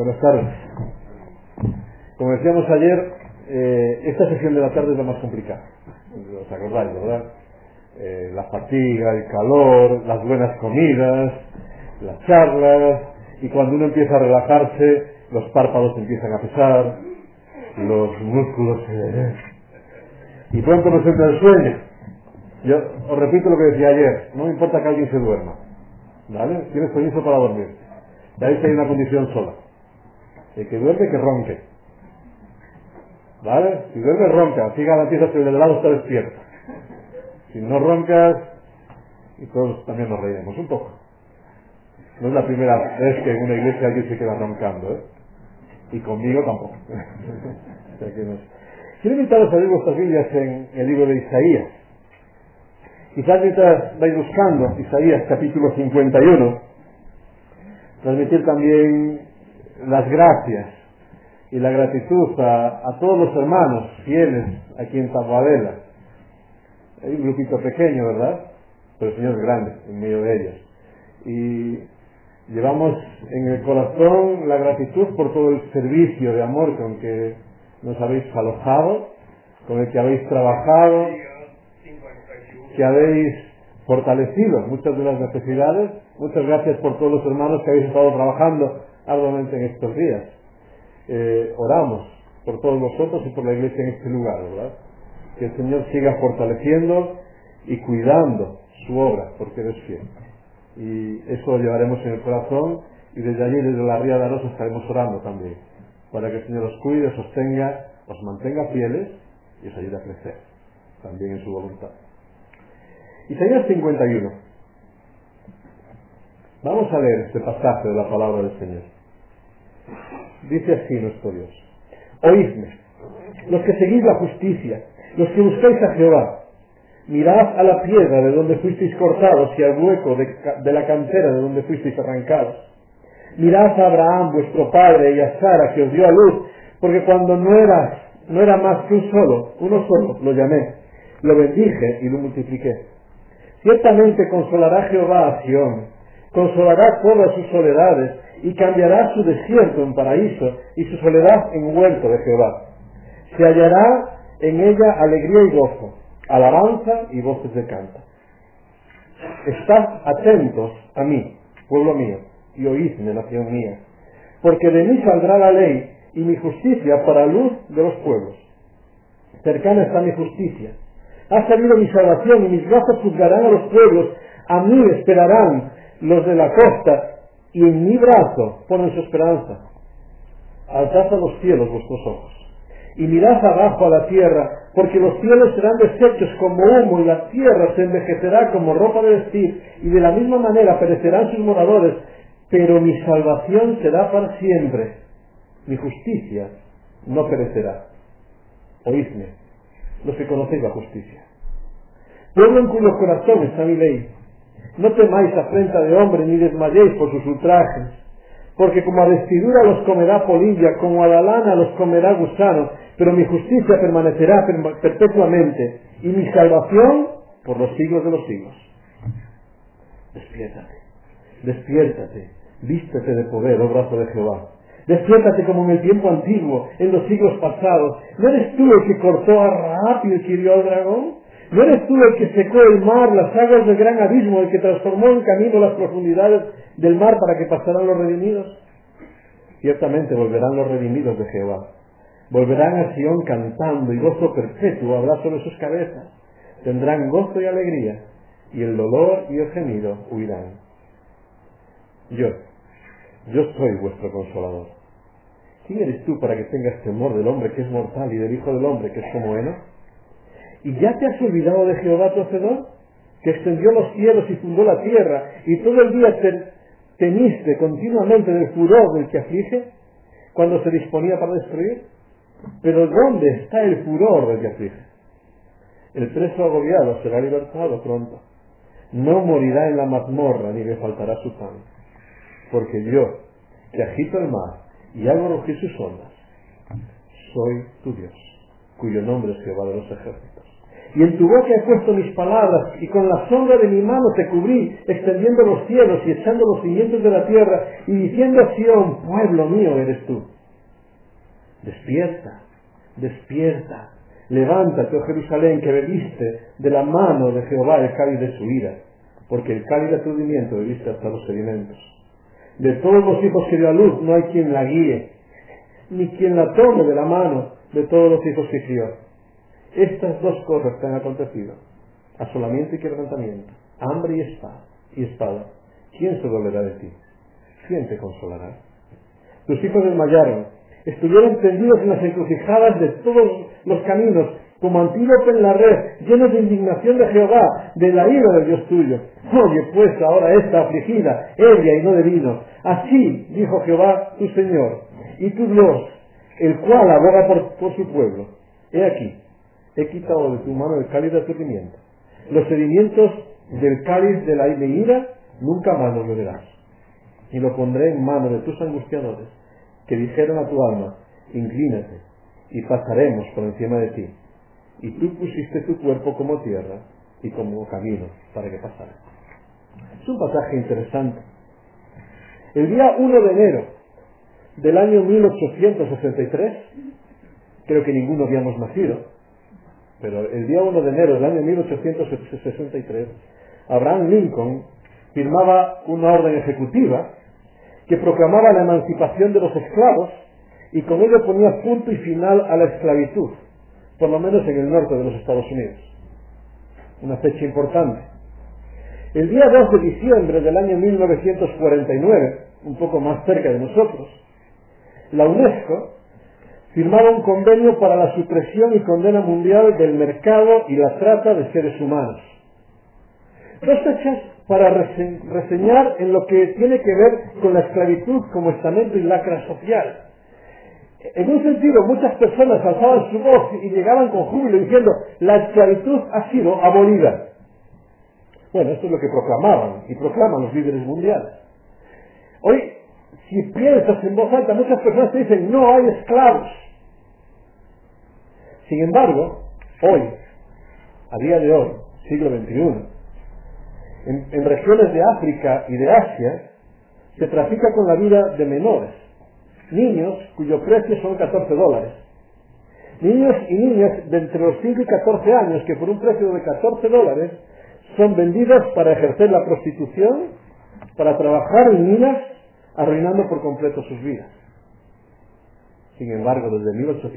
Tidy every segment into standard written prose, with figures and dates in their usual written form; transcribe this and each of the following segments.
Buenas tardes. Como decíamos ayer, esta sesión de la tarde es la más complicada. ¿Os acordáis, verdad? La fatiga, el calor, las buenas comidas, las charlas, y cuando uno empieza a relajarse, los párpados empiezan a pesar, los músculos y pronto nos entra el sueño. Yo os repito lo que decía ayer, no me importa que alguien se duerma, ¿vale? Tienes permiso para dormir. De ahí que hay una condición sola. El que duerme, que ronque. ¿Vale? Si duermes, ronca. Así garantiza que el de lado está despierto. Si no roncas, y todos también nos reiremos un poco. No es la primera vez que en una iglesia alguien se queda roncando, ¿eh? Y conmigo tampoco. O sea que no. Quiero invitaros a leer vuestras Biblias en el libro de Isaías. Quizás mientras vais buscando Isaías capítulo 51, transmitir también las gracias y la gratitud a todos los hermanos fieles aquí en Taboadela. Hay un grupito pequeño, ¿verdad? Pero el Señor es grande en medio de ellos. Y llevamos en el corazón la gratitud por todo el servicio de amor con que nos habéis alojado, con el que habéis trabajado, que habéis fortalecido muchas de las necesidades. Muchas gracias por todos los hermanos que habéis estado trabajando arduamente en estos días. Oramos por todos vosotros y por la iglesia en este lugar, ¿verdad? Que el Señor siga fortaleciendo y cuidando su obra, porque eres fiel. Y eso lo llevaremos en el corazón, y desde allí, desde la Ría de Arosa, estaremos orando también, para que el Señor os cuide, os sostenga, os mantenga fieles y os ayude a crecer, también en su voluntad. Isaías 51. Vamos a leer este pasaje de la palabra del Señor. Dice así nuestro Dios: Oídme, los que seguís la justicia, los que buscáis a Jehová. Mirad a la piedra de donde fuisteis cortados y al hueco de la cantera de donde fuisteis arrancados. Mirad a Abraham vuestro padre y a Sara que os dio a luz, porque cuando no era más que uno solo, lo llamé, lo bendije y lo multipliqué. Ciertamente consolará Jehová a Sión, consolará todas sus soledades, y cambiará su desierto en paraíso y su soledad en huerto de Jehová. Se hallará en ella alegría y gozo, alabanza y voces de canto. Estad atentos a mí, pueblo mío, y oídme, nación mía, porque de mí saldrá la ley y mi justicia para luz de los pueblos. Cercana está mi justicia. Ha salido mi salvación, y mis brazos juzgarán a los pueblos. A mí esperarán los de la costa, y en mi brazo ponen su esperanza. Alzad a los cielos vuestros ojos, y mirad abajo a la tierra, porque los cielos serán deshechos como humo, y la tierra se envejecerá como ropa de vestir, y de la misma manera perecerán sus moradores, pero mi salvación será para siempre, mi justicia no perecerá. Oídme, los que conocéis la justicia. Pueblo en cuyo corazón está mi ley. No temáis afrenta de hombre, ni desmayéis por sus ultrajes, porque como a vestidura los comerá polilla, como a la lana los comerá gusano, pero mi justicia permanecerá perpetuamente, y mi salvación por los siglos de los siglos. Despiértate, despiértate, vístete de poder, oh brazo de Jehová. Despiértate como en el tiempo antiguo, en los siglos pasados. ¿No eres tú el que cortó a Rahab y el que hirió al dragón? ¿No eres tú el que secó el mar, las aguas del gran abismo, el que transformó en camino las profundidades del mar para que pasaran los redimidos? Ciertamente volverán los redimidos de Jehová. Volverán a Sión cantando, y gozo perpetuo habrá sobre sus cabezas. Tendrán gozo y alegría, y el dolor y el gemido huirán. Yo soy vuestro consolador. ¿Quién eres tú para que tengas temor del hombre que es mortal y del hijo del hombre que es como heno? ¿Y ya te has olvidado de Jehová tu Hacedor, que extendió los cielos y fundó la tierra, y todo el día temiste continuamente del furor del que aflige, cuando se disponía para destruir? Pero ¿dónde está el furor del que aflige? El preso agobiado será libertado pronto. No morirá en la mazmorra, ni le faltará su pan. Porque yo, que agito el mar y hago rugir sus ondas, soy tu Dios, cuyo nombre es Jehová de los ejércitos. y en tu boca he puesto mis palabras, y con la sombra de mi mano te cubrí, extendiendo los cielos y echando los cimientos de la tierra, y diciendo a Sión, pueblo mío eres tú. Despierta, despierta, levántate, oh Jerusalén, que bebiste de la mano de Jehová el cáliz de su ira, porque el cáliz de aturdimiento bebiste hasta los sedimentos. De todos los hijos que dio a luz no hay quien la guíe, ni quien la tome de la mano de todos los hijos que crió. Estas dos cosas te han acontecido: asolamiento y quebrantamiento, hambre y espada. ¿Quién se dolerá de ti? ¿Quién te consolará? Tus hijos desmayaron, estuvieron tendidos en las encrucijadas de todos los caminos, como antílope en la red, llenos de indignación de Jehová, de la ira del Dios tuyo. Oye pues ahora esta afligida, ebria y no de vino. Así dijo Jehová tu Señor y tu Dios, el cual aboga por su pueblo. He aquí, he quitado de tu mano el cáliz de aturdimiento. Los sedimentos del cáliz de la ira nunca más los beberás. Y lo pondré en mano de tus angustiadores, que dijeron a tu alma, inclínate, y pasaremos por encima de ti. Y tú pusiste tu cuerpo como tierra y como camino para que pasara. Es un pasaje interesante. El día 1 de enero del año 1863, creo que ninguno habíamos nacido, pero el día 1 de enero del año 1863, Abraham Lincoln firmaba una orden ejecutiva que proclamaba la emancipación de los esclavos y con ello ponía punto y final a la esclavitud, por lo menos en el norte de los Estados Unidos. Una fecha importante. El día 2 de diciembre del año 1949, un poco más cerca de nosotros, la UNESCO firmaba un convenio para la supresión y condena mundial del mercado y la trata de seres humanos. Dos fechas para reseñar en lo que tiene que ver con la esclavitud como estamento y lacra social. En un sentido, muchas personas alzaban su voz y llegaban con júbilo diciendo, la esclavitud ha sido abolida. Bueno, esto es lo que proclamaban y proclaman los líderes mundiales. Hoy, si piensas en voz alta, muchas personas te dicen, no hay esclavos. Sin embargo, hoy, a día de hoy, siglo XXI, en regiones de África y de Asia, se trafica con la vida de menores, niños cuyo precio son $14. Niños y niñas de entre los 5 y 14 años que por un precio de $14 son vendidos para ejercer la prostitución, para trabajar en minas, arruinando por completo sus vidas. Sin embargo, desde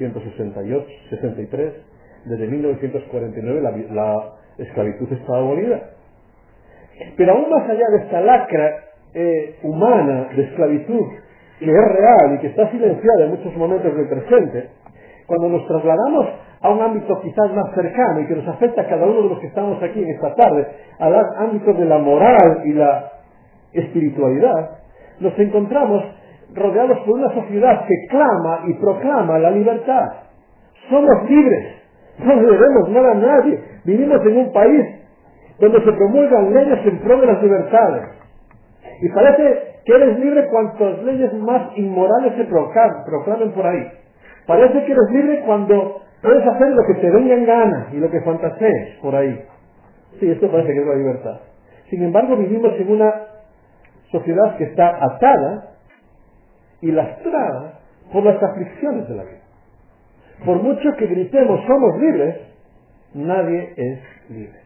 1863, desde 1949, la esclavitud está abolida. Pero aún más allá de esta lacra humana de esclavitud, que es real y que está silenciada en muchos momentos del presente, cuando nos trasladamos a un ámbito quizás más cercano y que nos afecta a cada uno de los que estamos aquí en esta tarde, al ámbito de la moral y la espiritualidad, nos encontramos rodeados por una sociedad que clama y proclama la libertad. Somos libres, no le debemos nada a nadie, vivimos en un país donde se promulgan leyes en pro de las libertades. Y parece que eres libre cuantas leyes más inmorales se proclamen por ahí. Parece que eres libre cuando puedes hacer lo que te venga en gana y lo que fantasees por ahí. Sí, esto parece que es la libertad. Sin embargo, vivimos en una sociedad que está atada y lastrada por las aflicciones de la vida. Por mucho que gritemos somos libres, nadie es libre.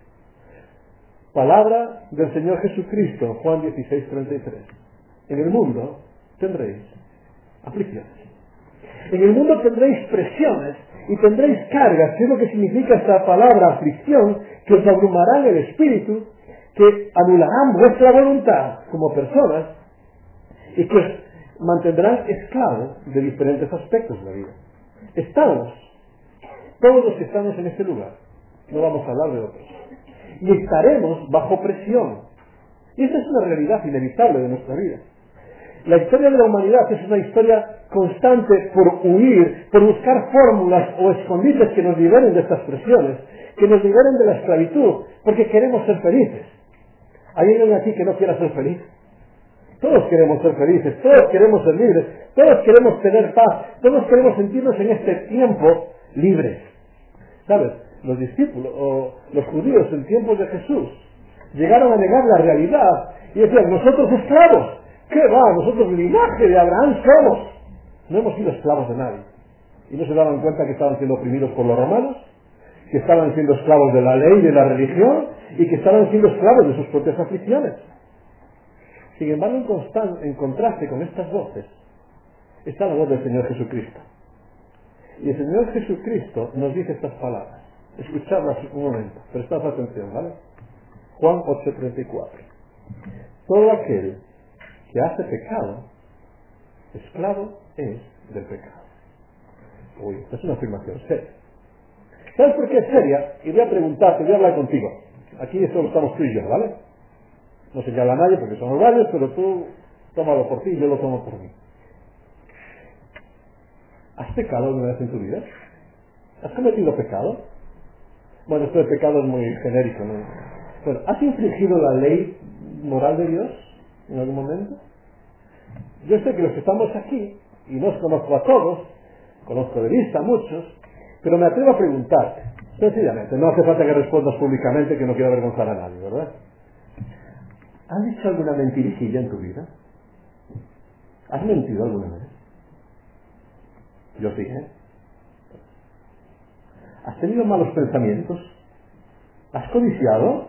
Palabra del Señor Jesucristo, Juan 16:33. En el mundo tendréis aflicciones. En el mundo tendréis presiones y tendréis cargas, que es lo que significa esta palabra aflicción, que os abrumarán el espíritu, que anularán vuestra voluntad como personas y que os mantendrán esclavos de diferentes aspectos de la vida. Estamos, todos los que estamos en este lugar, no vamos a hablar de otros, y estaremos bajo presión. Y esa es una realidad inevitable de nuestra vida. La historia de la humanidad es una historia constante por huir, por buscar fórmulas o escondites que nos liberen de estas presiones, que nos liberen de la esclavitud, porque queremos ser felices. ¿Hay alguien aquí que no quiera ser feliz? Todos queremos ser felices, todos queremos ser libres, todos queremos tener paz, todos queremos sentirnos en este tiempo libres. ¿Sabes? los discípulos o los judíos en tiempos de Jesús llegaron a negar la realidad y decían, nosotros esclavos, ¿qué va? Nosotros linaje de Abraham somos. No hemos sido esclavos de nadie. Y no se daban cuenta que estaban siendo oprimidos por los romanos, que estaban siendo esclavos de la ley y de la religión, y que estaban siendo esclavos de sus propias aflicciones. Sin embargo, en contraste con estas voces, está la voz del Señor Jesucristo. Y el Señor Jesucristo nos dice estas palabras. Escuchadlas un momento, prestad atención, ¿vale? Juan 8:34. Todo aquel que hace pecado, esclavo es del pecado. Uy, esta es una afirmación seria. ¿Sabes por qué es seria? Y voy a preguntarte, voy a hablar contigo. Aquí solo estamos tú y yo, ¿vale? No señala a nadie porque somos varios, pero tú tómalo por ti y yo lo tomo por mí. ¿Has pecado alguna vez en tu vida? ¿Has cometido pecado? Bueno, esto de pecado es muy genérico, ¿no? Bueno, ¿has infringido la ley moral de Dios en algún momento? Yo sé que los que estamos aquí, y no os conozco a todos, conozco de vista a muchos, pero me atrevo a preguntarte, sencillamente, no hace falta que respondas públicamente, que no quiero avergonzar a nadie, ¿verdad? ¿Has dicho alguna mentirijilla en tu vida? ¿Has mentido alguna vez? Yo sí, ¿eh? ¿Has tenido malos pensamientos? ¿Has codiciado?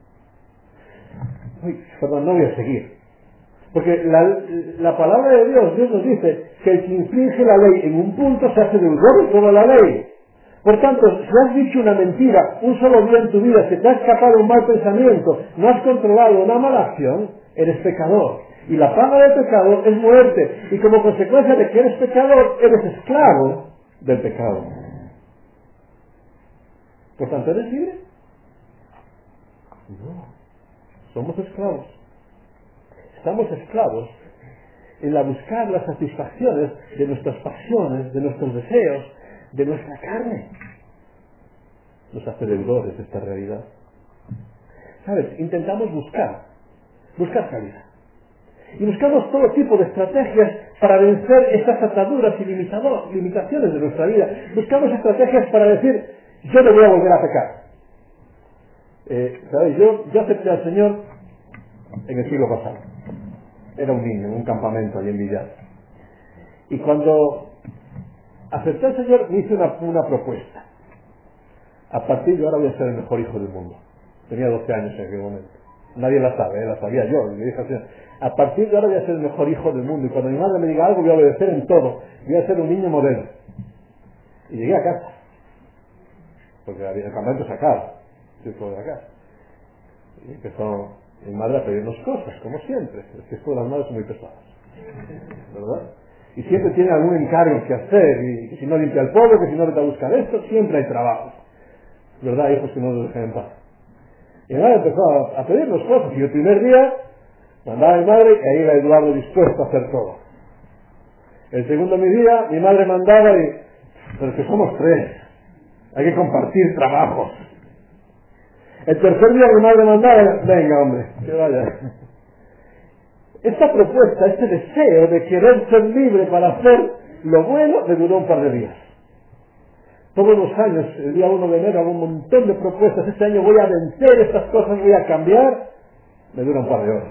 Uy, perdón, no voy a seguir. Porque la palabra de Dios nos dice que el que infringe la ley en un punto se hace deudor de toda la ley. Por tanto, si has dicho una mentira un solo día en tu vida, se te ha escapado un mal pensamiento, no has controlado una mala acción, eres pecador. Y la paga del pecado es muerte. Y como consecuencia de que eres pecador, eres esclavo del pecado. Por tanto, ¿eres libre? No. Somos esclavos. Estamos esclavos en la buscar las satisfacciones de nuestras pasiones, de nuestros deseos, de nuestra carne. Nos hace deudores de esta realidad. ¿Sabes? Intentamos buscar salida. Y buscamos todo tipo de estrategias para vencer estas ataduras y limitaciones de nuestra vida. Buscamos estrategias para decir, yo no voy a volver a pecar. ¿Sabes? Yo acepté al Señor en el siglo pasado. Era un niño en un campamento allí en Villar. Y cuando acepté al Señor me hice una propuesta. A partir de ahora voy a ser el mejor hijo del mundo. Tenía 12 años en aquel momento. Nadie la sabe, la sabía yo. Y le dije al Señor, a partir de ahora voy a ser el mejor hijo del mundo. Y cuando mi madre me diga algo voy a obedecer en todo. Voy a ser un niño modelo. Y llegué a casa. Porque el campamento se acaba. Estoy fuera de la casa. Y empezó mi madre a pedirnos cosas, como siempre. Es que esto de las madres son muy pesadas. ¿Verdad? Y siempre tiene algún encargo que hacer. Y que si no limpia el polvo, que si no vete a buscar esto, siempre hay trabajo. ¿Verdad? Hijos que no nos dejen en paz. Y mi madre empezó a pedirnos cosas. Y el primer día mandaba a mi madre y ahí era Eduardo dispuesto a hacer todo. El segundo día mi madre mandaba y... Pero es que somos 3. Hay que compartir trabajos. El tercer día mi madre mandaba, venga hombre, que vaya. Esta propuesta, este deseo de querer ser libre para hacer lo bueno, me duró un par de días. Todos los años, el día 1 de enero, hago un montón de propuestas. Este año voy a vencer estas cosas, voy a cambiar. Me dura un par de horas.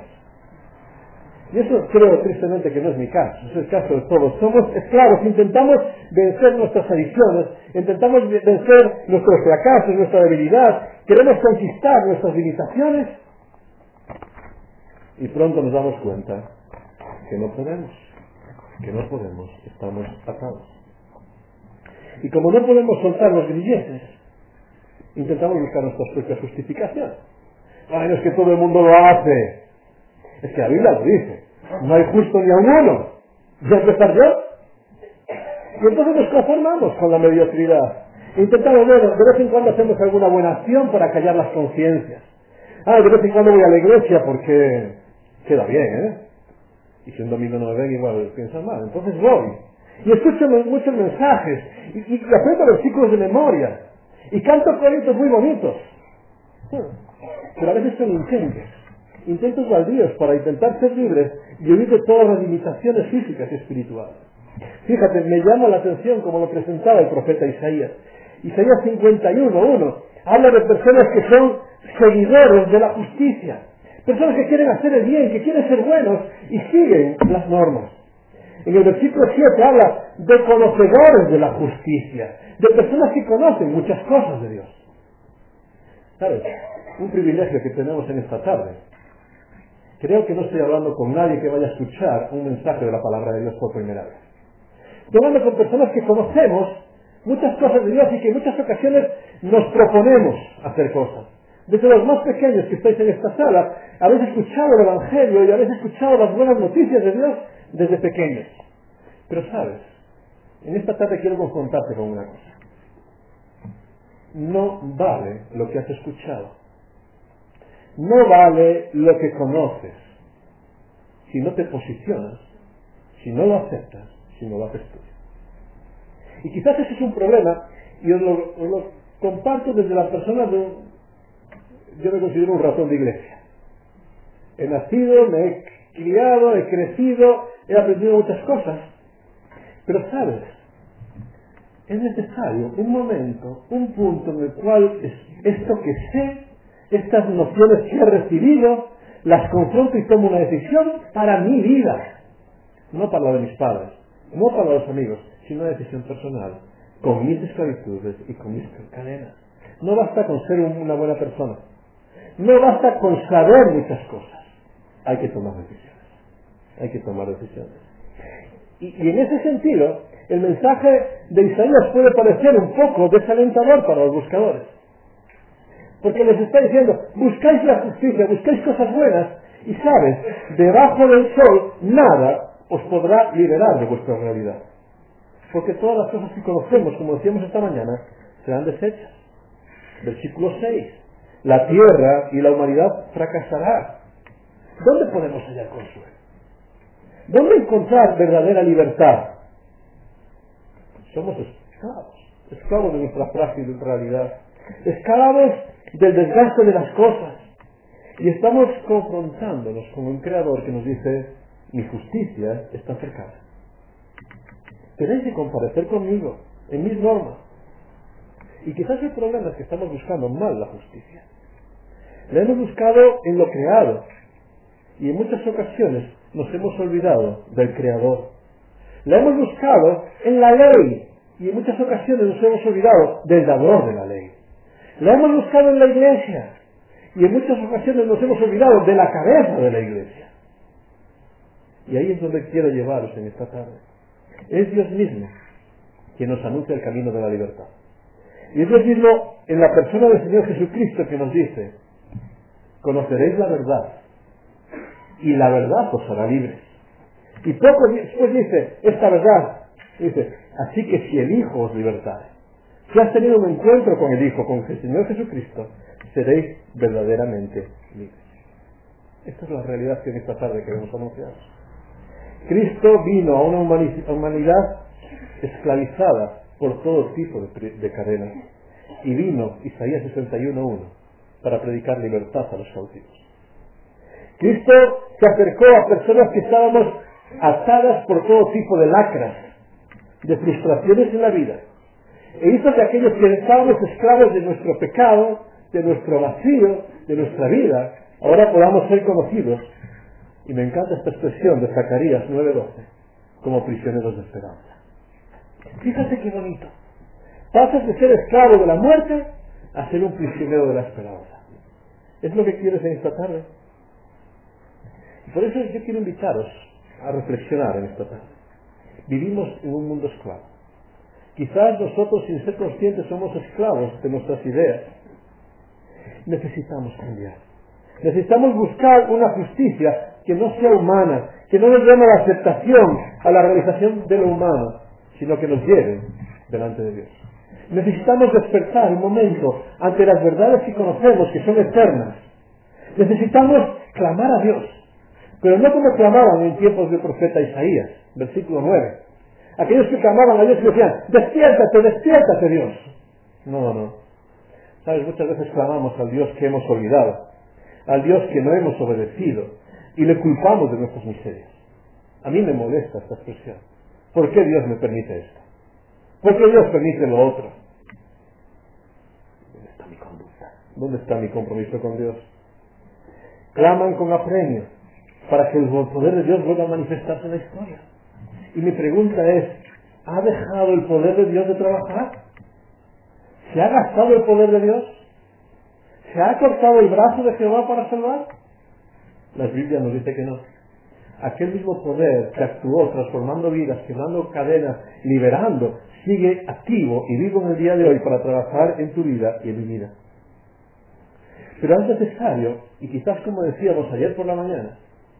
Y eso creo tristemente que no es mi caso, es el caso de todos. Somos esclavos, intentamos vencer nuestras adicciones, intentamos vencer nuestros fracasos, nuestra debilidad, queremos conquistar nuestras limitaciones y pronto nos damos cuenta que no podemos, estamos atados. Y como no podemos soltar los grilletes, intentamos buscar nuestras propias justificaciones. Ay, no es que todo el mundo lo hace. Es que la Biblia lo dice. No hay justo ni a uno. ¿Ya empezar yo? Y entonces nos conformamos con la mediocridad. Intentamos, bueno, de vez en cuando hacemos alguna buena acción para callar las conciencias. De vez en cuando voy a la iglesia porque queda bien, ¿eh? Y si un domingo no me ven, igual piensan mal. Entonces voy. Y escucho muchos mensajes. Y aprendo versículos de memoria. Y canto coritos muy bonitos. Pero a veces son intentos baldíos para intentar ser libres y huir de todas las limitaciones físicas y espirituales. Fíjate, me llama la atención como lo presentaba el profeta Isaías. Isaías 51:1 habla de personas que son seguidores de la justicia, personas que quieren hacer el bien, que quieren ser buenos y siguen las normas. En el versículo 7 habla de conocedores de la justicia, de personas que conocen muchas cosas de Dios. ¿Sabes? Un privilegio que tenemos en esta tarde. Creo que no estoy hablando con nadie que vaya a escuchar un mensaje de la palabra de Dios por primera vez. Estoy hablando con personas que conocemos muchas cosas de Dios y que en muchas ocasiones nos proponemos hacer cosas. Desde los más pequeños que estáis en esta sala, habéis escuchado el Evangelio y habéis escuchado las buenas noticias de Dios desde pequeños. Pero sabes, en esta tarde quiero confrontarte con una cosa. No vale lo que has escuchado. No vale lo que conoces. Si no te posicionas, si no lo aceptas, si no lo haces tuyo. Y quizás ese es un problema, y os lo comparto desde la persona yo me considero un ratón de iglesia. He nacido, me he criado, he crecido, he aprendido muchas cosas. Pero sabes, es necesario un momento, un punto en el cual esto que sé, estas nociones que he recibido, las confronto y tomo una decisión para mi vida. No para la de mis padres, no para los amigos, sino una decisión personal, con mis esclavitudes y con mis cadenas. No basta con ser una buena persona. No basta con saber muchas cosas. Hay que tomar decisiones. Hay que tomar decisiones. Y en ese sentido, el mensaje de Isaías puede parecer un poco desalentador para los buscadores. Porque les está diciendo, buscáis la justicia, buscáis cosas buenas, y sabes, debajo del sol, nada os podrá liberar de vuestra realidad. Porque todas las cosas que conocemos, como decíamos esta mañana, serán desechas. Versículo 6. La tierra y la humanidad fracasará. ¿Dónde podemos hallar consuelo? ¿Dónde encontrar verdadera libertad? Somos esclavos de nuestra frágil realidad, esclavos del desgaste de las cosas, y estamos confrontándonos con un creador que nos dice, mi justicia está cercana. Tenéis que comparecer conmigo en mis normas. Y quizás el problema es que estamos buscando mal la justicia. La hemos buscado en lo creado, y en muchas ocasiones nos hemos olvidado del Creador. La hemos buscado en la ley, y en muchas ocasiones nos hemos olvidado del dador de la ley. La hemos buscado en la iglesia, y en muchas ocasiones nos hemos olvidado de la cabeza de la iglesia. Y ahí es donde quiero llevaros en esta tarde. Es Dios mismo quien nos anuncia el camino de la libertad. Y es Dios mismo en la persona del Señor Jesucristo que nos dice, conoceréis la verdad, y la verdad os hará libres. Y poco después dice, esta verdad, dice, así que si el Hijo os libertare, si has tenido un encuentro con el Hijo, con el Señor Jesucristo, seréis verdaderamente libres. Esta es la realidad que en esta tarde queremos anunciar. Cristo vino a una humanidad esclavizada por todo tipo de cadenas, y vino, Isaías 61:1, para predicar libertad a los cautivos. Cristo se acercó a personas que estábamos atadas por todo tipo de lacras, de frustraciones en la vida, e hizo que aquellos que estábamos esclavos de nuestro pecado, de nuestro vacío, de nuestra vida, ahora podamos ser conocidos, y me encanta esta expresión de Zacarías 9:12, como prisioneros de esperanza. Fíjate qué bonito. Pasas de ser esclavo de la muerte a ser un prisionero de la esperanza. ¿Es lo que quieres en esta tarde? Y por eso yo quiero invitaros a reflexionar en esta tarde. Vivimos en un mundo esclavo. Quizás nosotros, sin ser conscientes, somos esclavos de nuestras ideas. Necesitamos cambiar. Necesitamos buscar una justicia que no sea humana, que no nos llame a la aceptación, a la realización de lo humano, sino que nos lleve delante de Dios. Necesitamos despertar un momento ante las verdades que conocemos, que son eternas. Necesitamos clamar a Dios, pero no como clamaban en tiempos del profeta Isaías, versículo 9. Aquellos que clamaban a Dios y decían, despiértate, despiértate Dios. No. Sabes, muchas veces clamamos al Dios que hemos olvidado, al Dios que no hemos obedecido, y le culpamos de nuestras miserias. A mí me molesta esta expresión. ¿Por qué Dios me permite esto? ¿Por qué Dios permite lo otro? mi conducta? ¿Dónde está mi compromiso con Dios? Claman con apremio para que el poder de Dios vuelva a manifestarse en la historia. Y mi pregunta es, ¿ha dejado el poder de Dios de trabajar? ¿Se ha gastado el poder de Dios? ¿Se ha cortado el brazo de Jehová para salvar? La Biblia nos dice que no. Aquel mismo poder que actuó transformando vidas, quebrando cadenas, liberando, sigue activo y vivo en el día de hoy para trabajar en tu vida y en mi vida. Pero es necesario, y quizás como decíamos ayer por la mañana,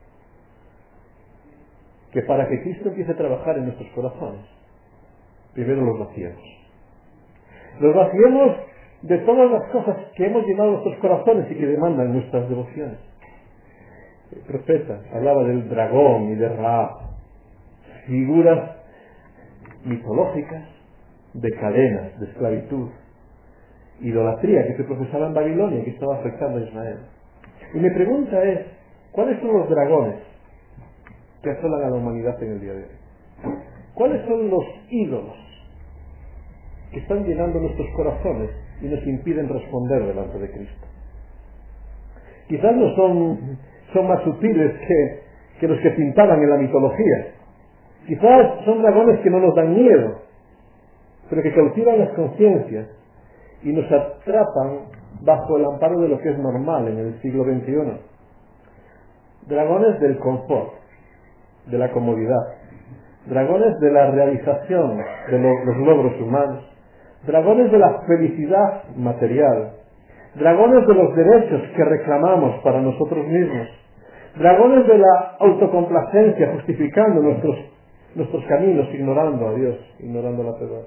que para que Cristo empiece a trabajar en nuestros corazones, primero los vaciemos. Los vaciemos de todas las cosas que hemos llenado nuestros corazones y que demandan nuestras devociones. El profeta hablaba del dragón y de Rahab, figuras mitológicas de cadenas, de esclavitud, idolatría que se profesaba en Babilonia y que estaba afectando a Israel. Y mi pregunta es, ¿cuáles son los dragones que asolan a la humanidad en el día de hoy? ¿Cuáles son los ídolos que están llenando nuestros corazones y nos impiden responder delante de Cristo? Quizás no son más sutiles que los que pintaban en la mitología. Quizás son dragones que no nos dan miedo, pero que cautivan las conciencias y nos atrapan bajo el amparo de lo que es normal en el siglo XXI. Dragones del confort, de la comodidad, dragones de la realización de los logros humanos, dragones de la felicidad material, dragones de los derechos que reclamamos para nosotros mismos, dragones de la autocomplacencia justificando nuestros caminos, ignorando a Dios, ignorando la verdad.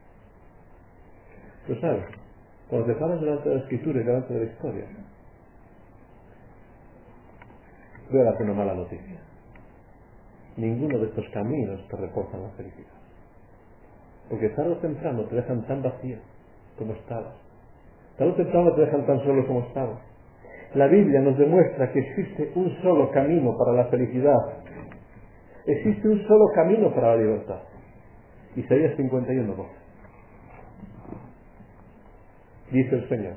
Pero sabes, cuando te paras delante de la Escritura y delante de la historia, voy a darte una mala noticia. Ninguno de estos caminos te reportan la felicidad. Porque tarde o temprano te dejan tan vacío como estabas. Tarde o temprano te dejan tan solo como estabas. La Biblia nos demuestra que existe un solo camino para la felicidad. Existe un solo camino para la libertad. Isaías 51:12. Dice el Señor,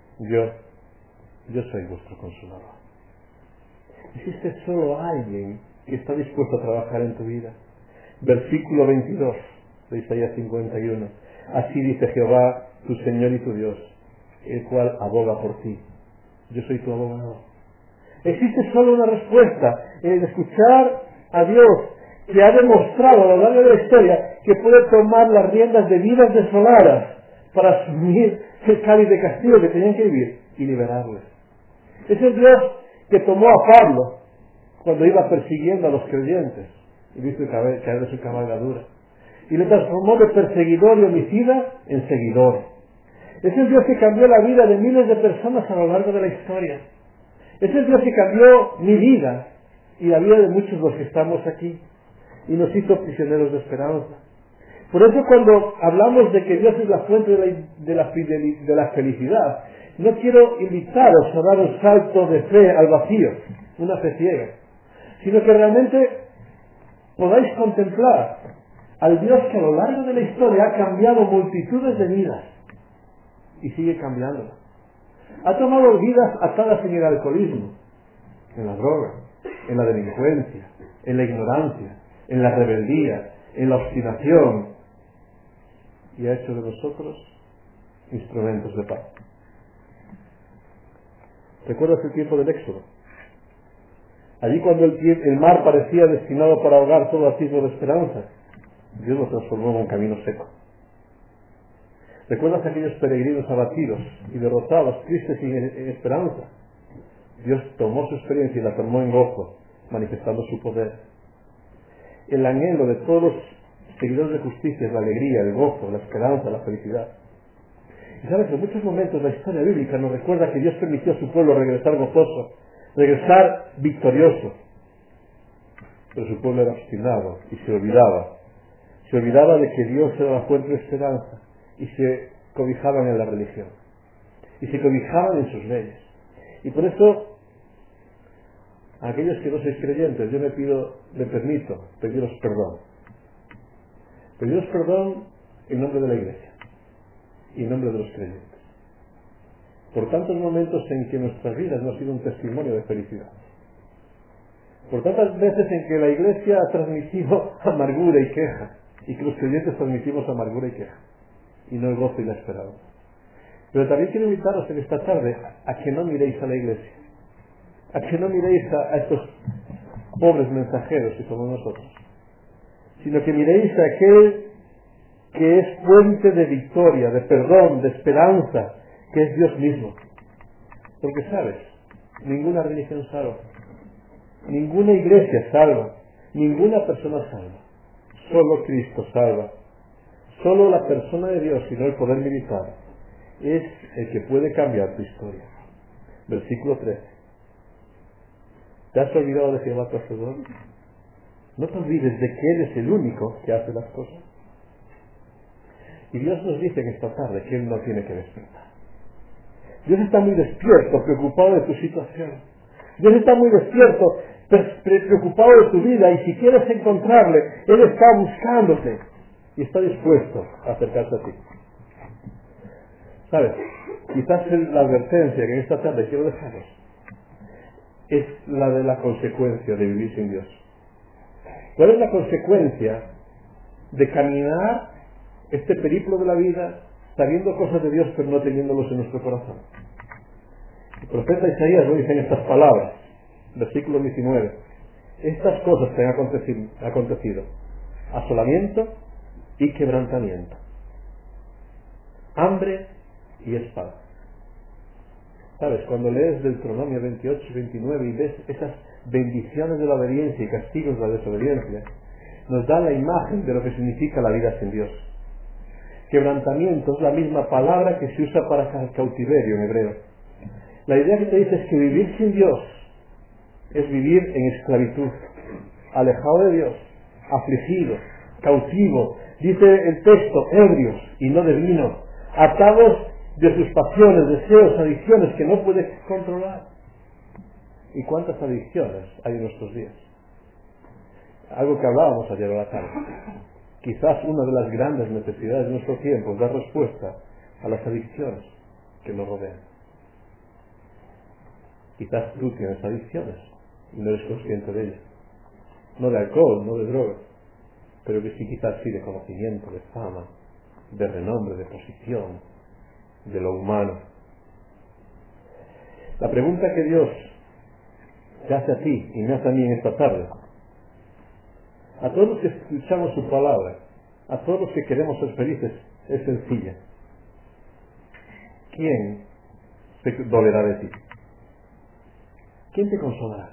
yo soy vuestro consolador. Existe solo alguien que está dispuesto a trabajar en tu vida. Versículo 22 de Isaías 51. Así dice Jehová, tu Señor y tu Dios, el cual aboga por ti. Yo soy tu abogado. Existe solo una respuesta, el escuchar a Dios, que ha demostrado a lo largo de la historia que puede tomar las riendas de vidas desoladas para asumir el cáliz de castigo que tenían que vivir y liberarles. Es el Dios que tomó a Pablo cuando iba persiguiendo a los creyentes y viste caer de su cabalgadura y le transformó de perseguidor y homicida en seguidor. Es el Dios que cambió la vida de miles de personas a lo largo de la historia. Es el Dios que cambió mi vida y la vida de muchos de los que estamos aquí y nos hizo prisioneros de esperanza. Por eso cuando hablamos de que Dios es la fuente de la felicidad, no quiero invitaros a dar un salto de fe al vacío, una fe ciega, sino que realmente podáis contemplar al Dios que a lo largo de la historia ha cambiado multitudes de vidas y sigue cambiándolas. Ha tomado vidas atadas en el alcoholismo, en la droga, en la delincuencia, en la ignorancia, en la rebeldía, en la obstinación, y ha hecho de nosotros instrumentos de paz. ¿Recuerdas el tiempo del Éxodo? Allí cuando el mar parecía destinado para ahogar todo atisbo de esperanza, Dios lo transformó en un camino seco. ¿Recuerdas aquellos peregrinos abatidos y derrotados, tristes y en esperanza? Dios tomó su experiencia y la tomó en gozo, manifestando su poder. El anhelo de todos los seguidores de justicia es la alegría, el gozo, la esperanza, la felicidad. Y sabes, en muchos momentos la historia bíblica nos recuerda que Dios permitió a su pueblo regresar gozoso, regresar victorioso. Pero su pueblo era obstinado y se olvidaba de que Dios era la fuente de esperanza y se cobijaban en la religión y se cobijaban en sus leyes. Y por eso a aquellos que no sois creyentes yo me permito pediros perdón. Pediros perdón en nombre de la Iglesia y en nombre de los creyentes. por tantos momentos en que nuestras vidas no ha sido un testimonio de felicidad, por tantas veces en que la Iglesia ha transmitido amargura y queja, y que los creyentes transmitimos amargura y queja, y no el gozo y la esperanza. Pero también quiero invitaros en esta tarde a que no miréis a la Iglesia, a que no miréis a estos pobres mensajeros que somos nosotros, sino que miréis a aquel que es fuente de victoria, de perdón, de esperanza, que es Dios mismo. Porque sabes, ninguna religión salva, ninguna iglesia salva, ninguna persona salva, solo Cristo salva. Solo la persona de Dios y no el poder militar es el que puede cambiar tu historia. Versículo 13. ¿Te has olvidado de Jehová tu Hacedor? No te olvides de que Él es el único que hace las cosas. Y Dios nos dice en esta tarde que Él no tiene que despertar. Dios está muy despierto, preocupado de tu situación. Dios está muy despierto, preocupado de tu vida, y si quieres encontrarle, Él está buscándote y está dispuesto a acercarse a ti. ¿Sabes? Quizás la advertencia que en esta tarde quiero dejaros es la de la consecuencia de vivir sin Dios. ¿Cuál es la consecuencia de caminar este periplo de la vida sabiendo cosas de Dios pero no teniéndolos en nuestro corazón? El profeta Isaías lo dice en estas palabras, versículo 19. Estas cosas te han acontecido: asolamiento y quebrantamiento, hambre y espada. ¿Sabes? Cuando lees Deuteronomio 28 y 29 y ves esas bendiciones de la obediencia y castigos de la desobediencia, nos da la imagen de lo que significa la vida sin Dios. Quebrantamiento es la misma palabra que se usa para cautiverio en hebreo. La idea que te dice es que vivir sin Dios es vivir en esclavitud, alejado de Dios, afligido, cautivo. Dice el texto, ebrios y no de vino, atados de sus pasiones, deseos, adicciones que no puedes controlar. ¿Y cuántas adicciones hay en nuestros días? Algo que hablábamos ayer a la tarde. Quizás una de las grandes necesidades de nuestro tiempo es dar respuesta a las adicciones que nos rodean. Quizás tú tienes adicciones y no eres consciente de ellas. No de alcohol, no de drogas, pero que sí, quizás sí de conocimiento, de fama, de renombre, de posición, de lo humano. La pregunta que Dios te hace a ti y me hace a mí en esta tarde, a todos los que escuchamos su palabra, a todos los que queremos ser felices, es sencilla. ¿Quién se dolerá de ti? ¿Quién te consolará?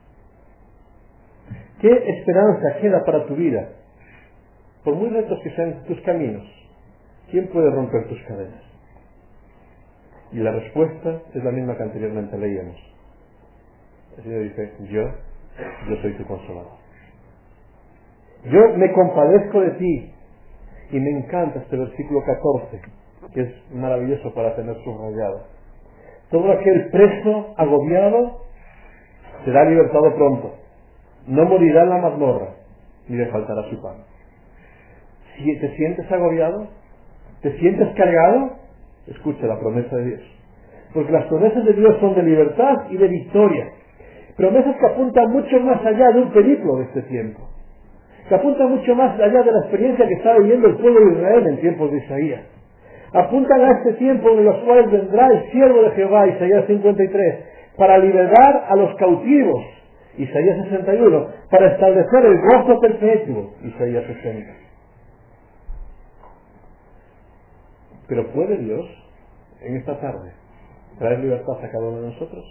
¿Qué esperanza queda para tu vida? Por muy rectos que sean tus caminos, ¿quién puede romper tus cadenas? Y la respuesta es la misma que anteriormente leíamos. El Señor dice, yo soy tu consolador. Yo me compadezco de ti. Y me encanta este versículo 14, que es maravilloso para tener subrayado. Todo aquel preso, agobiado, será libertado pronto. No morirá en la mazmorra, ni le faltará su pan. Si te sientes agobiado, te sientes cargado, escucha la promesa de Dios. Porque las promesas de Dios son de libertad y de victoria. Promesas que apuntan mucho más allá de un periplo de este tiempo. Que apuntan mucho más allá de la experiencia que está viviendo el pueblo de Israel en tiempos de Isaías. Apuntan a este tiempo en los cuales vendrá el siervo de Jehová, Isaías 53, para liberar a los cautivos, Isaías 61, para establecer el gozo perpetuo, Isaías 60. Pero ¿puede Dios, en esta tarde, traer libertad a cada uno de nosotros?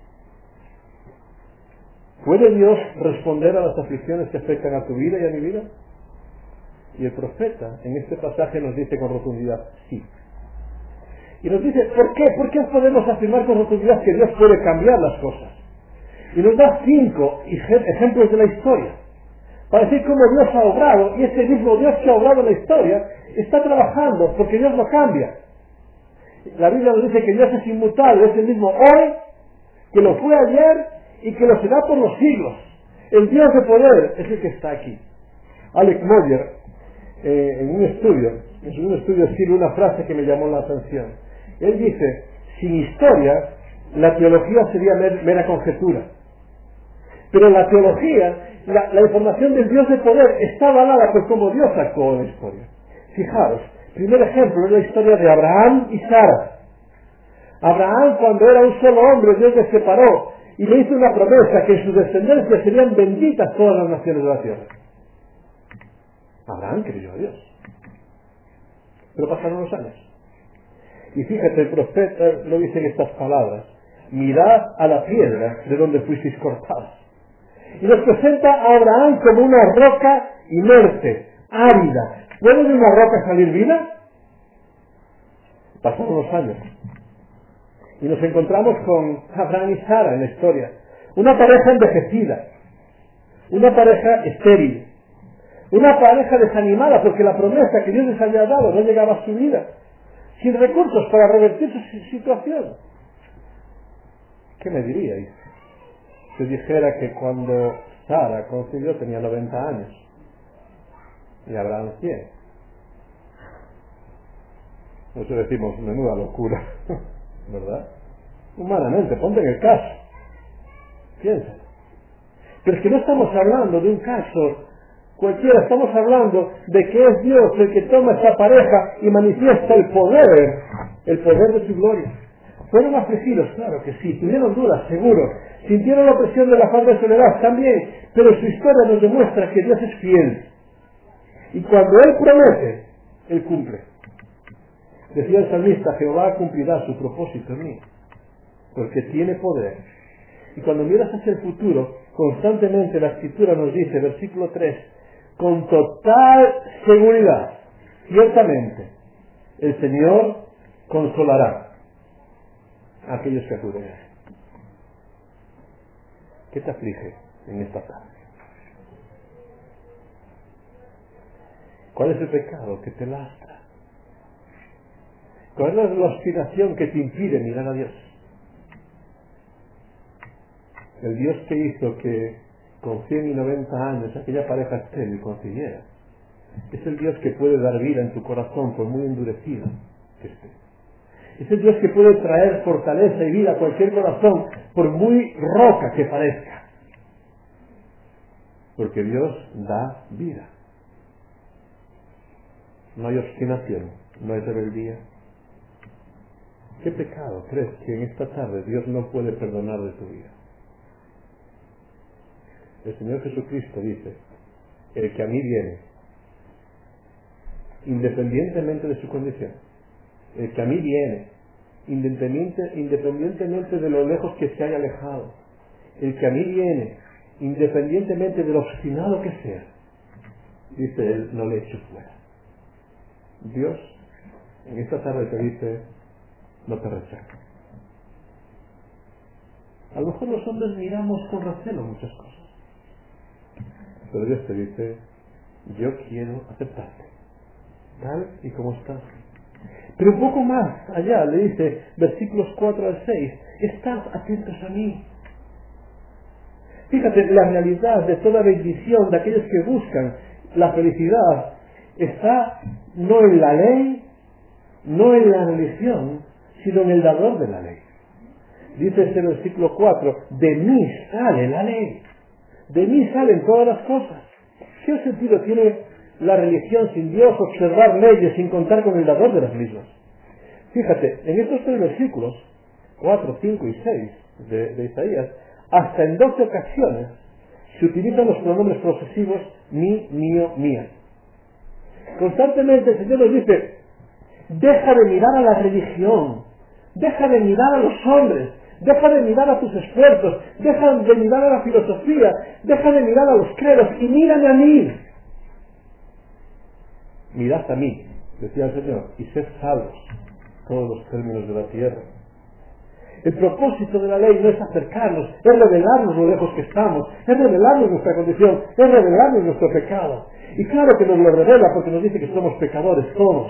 ¿Puede Dios responder a las aflicciones que afectan a tu vida y a mi vida? Y el profeta en este pasaje nos dice con rotundidad, sí. Y nos dice, ¿por qué? ¿Por qué podemos afirmar con rotundidad que Dios puede cambiar las cosas? Y nos da 5 ejemplos de la historia, para decir cómo Dios ha obrado, y ese mismo Dios que ha obrado en la historia, está trabajando, porque Dios lo cambia. La Biblia nos dice que Dios es inmutable, es el mismo hoy, que lo fue ayer, y que lo será por los siglos. El Dios de poder es el que está aquí. Alex Moyer, en un estudio escribe una frase que me llamó la atención. Él dice, Sin historia, la teología sería mera conjetura. Pero la teología, la información del Dios de poder, está avalada por cómo Dios actuó en la historia. Fijaros, primer ejemplo es la historia de Abraham y Sara. Abraham, cuando era un solo hombre, Dios le separó y le hizo una promesa que en su descendencia serían benditas todas las naciones de la tierra. Abraham creyó a Dios. Pero pasaron los años. Y fíjate, el profeta lo dice en estas palabras: mirad a la piedra de donde fuisteis cortados. Y nos presenta a Abraham como una roca inerte, árida. ¿Puede de una roca salir vida? Pasaron los años. Y nos encontramos con Abraham y Sara en la historia. Una pareja envejecida. Una pareja estéril. Una pareja desanimada porque la promesa que Dios les había dado no llegaba a su vida. Sin recursos para revertir su situación. ¿Qué me diríais si dijera que cuando Sara concibió tenía 90 años y Abraham 100? Nosotros decimos, menuda locura, ¿verdad? Humanamente, ponte en el caso. Piensa. Pero es que no estamos hablando de un caso cualquiera, estamos hablando de que es Dios el que toma esta pareja y manifiesta el poder de su gloria. Fueron afligidos, claro que sí, tuvieron dudas, seguro, sintieron la opresión de la falta de soledad también, pero su historia nos demuestra que Dios es fiel. Y cuando Él promete, Él cumple. Decía el salmista, Jehová cumplirá su propósito en mí, porque tiene poder. Y cuando miras hacia el futuro, constantemente la Escritura nos dice, versículo 3, con total seguridad, ciertamente, el Señor consolará a aquellos que acuden a Él. ¿Qué te aflige en esta tarde? ¿Cuál es el pecado que te lastra? ¿Cuál es la obstinación que te impide mirar a Dios? El Dios que hizo que con 100 y 90 años aquella pareja estéril concibiera, es el Dios que puede dar vida en tu corazón por muy endurecido que esté. Es el Dios que puede traer fortaleza y vida a cualquier corazón por muy roca que parezca. Porque Dios da vida. No hay obstinación, no hay rebeldía. ¿Qué pecado crees que en esta tarde Dios no puede perdonar de tu vida? El Señor Jesucristo dice, el que a mí viene, independientemente de su condición, el que a mí viene, independientemente de lo lejos que se haya alejado, el que a mí viene, independientemente de lo obstinado que sea, dice Él, no le echo fuera. Dios en esta tarde te dice, no te rechazo. A lo mejor los hombres miramos con recelo muchas cosas, pero Dios te dice, yo quiero aceptarte tal y como estás. Pero un poco más allá le dice, versículos 4 al 6, estad atentos a mí. Fíjate, la realidad de toda bendición de aquellos que buscan la felicidad está no en la ley, no en la religión, sino en el dador de la ley. Dice este versículo 4, de mí sale la ley, de mí salen todas las cosas. ¿Qué sentido tiene la religión sin Dios, observar leyes sin contar con el dador de las mismas? Fíjate, en estos 3 versículos, 4, 5 y 6 de Isaías, hasta en 12 ocasiones se utilizan los pronombres posesivos mi, mío, mía. Constantemente el Señor nos dice, deja de mirar a la religión, deja de mirar a los hombres, deja de mirar a tus esfuerzos, deja de mirar a la filosofía, deja de mirar a los credos y mírame a mí. Mirad a mí, decía el Señor, y sed salvos todos los términos de la tierra. El propósito de la ley no es acercarnos, es revelarnos lo lejos que estamos, es revelarnos nuestra condición, es revelarnos nuestro pecado. Y claro que nos lo revela porque nos dice que somos pecadores todos.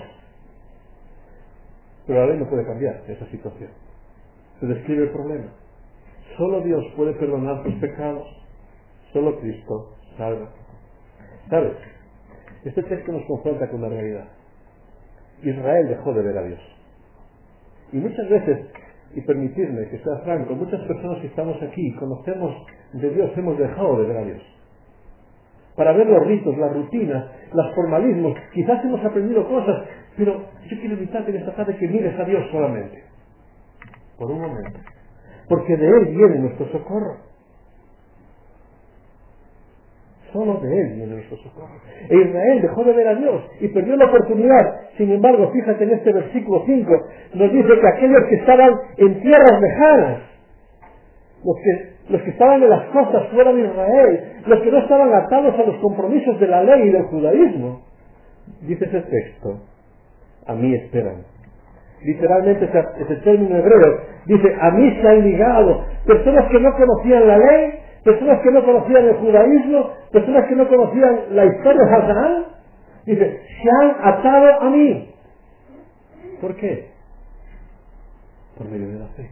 Pero la ley no puede cambiar esa situación. Se describe el problema. Solo Dios puede perdonar tus pecados. Solo Cristo salva. ¿Sabes? Este texto nos confronta con la realidad. Israel dejó de ver a Dios. Y muchas veces Y permitirme que sea franco, muchas personas que estamos aquí conocemos de Dios, hemos dejado de ver a Dios. Para ver los ritos, las rutinas, los formalismos, quizás hemos aprendido cosas, pero yo quiero invitarte en esta tarde que mires a Dios solamente. Por un momento. Porque de Él viene nuestro socorro. Solo de Él viene nuestro socorro. E Israel dejó de ver a Dios y perdió la oportunidad. Sin embargo, fíjate en este versículo 5, nos dice que aquellos que estaban en tierras lejanas, los que estaban en las costas fuera de Israel, los que no estaban atados a los compromisos de la ley y del judaísmo, dice ese texto, a mí esperan. Literalmente ese término hebreo dice, a mí se han ligado personas que no conocían la ley, personas que no conocían el judaísmo, personas que no conocían la historia de Abraham, dice, se han atado a mí. ¿Por qué? Por medio de la fe.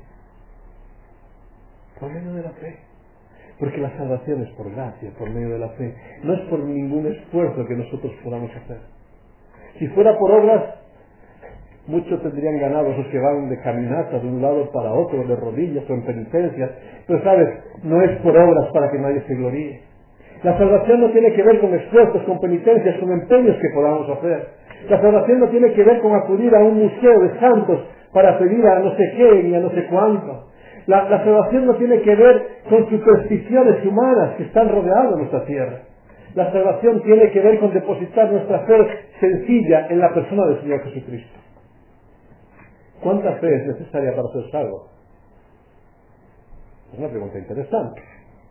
Por medio de la fe. Porque la salvación es por gracia, por medio de la fe. No es por ningún esfuerzo que nosotros podamos hacer. Si fuera por obras, muchos tendrían ganado esos que van de caminata de un lado para otro, de rodillas o en penitencias. Pero sabes, no es por obras para que nadie se gloríe. La salvación no tiene que ver con esfuerzos, con penitencias, con empeños que podamos hacer. La salvación no tiene que ver con acudir a un museo de santos para pedir a no sé qué ni a no sé cuánto. La salvación no tiene que ver con supersticiones humanas que están rodeando nuestra tierra. La salvación tiene que ver con depositar nuestra fe sencilla en la persona del Señor Jesucristo. ¿Cuánta fe es necesaria para ser salvo? Es una pregunta interesante.